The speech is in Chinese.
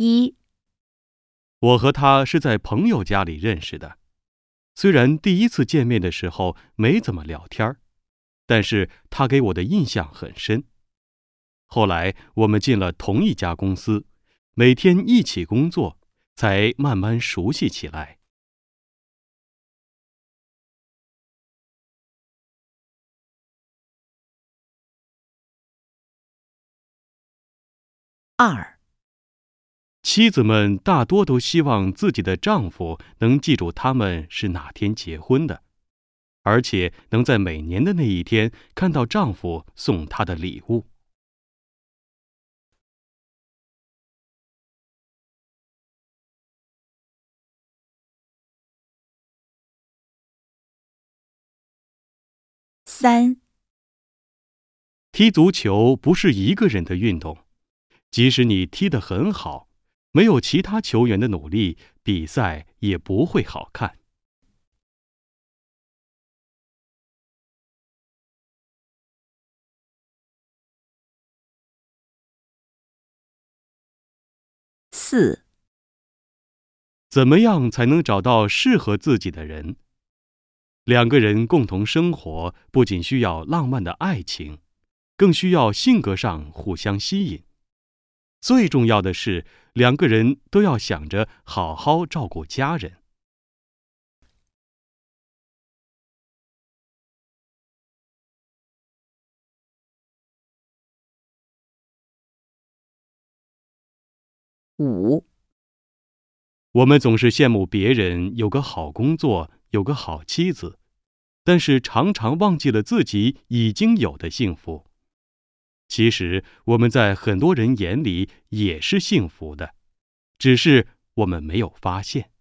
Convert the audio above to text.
1、 我和他是在朋友家里认识的，虽然第一次见面的时候没怎么聊天，但是他给我的印象很深。后来我们进了同一家公司，每天一起工作，才慢慢熟悉起来。 2、 妻子们大多都希望自己的丈夫能记住他们是哪天结婚的，而且能在每年的那一天看到丈夫送她的礼物。 3、 踢足球不是一个人的运动，即使你踢得很好，没有其他球员的努力，比赛也不会好看。 4、 怎么样才能找到适合自己的人？两个人共同生活，不仅需要浪漫的爱情，更需要性格上互相吸引。最重要的是，两个人都要想着好好照顾家人。 5、 我们总是羡慕别人有个好工作，有个好妻子，但是常常忘记了自己已经有的幸福。其实我们在很多人眼里也是幸福的，只是我们没有发现。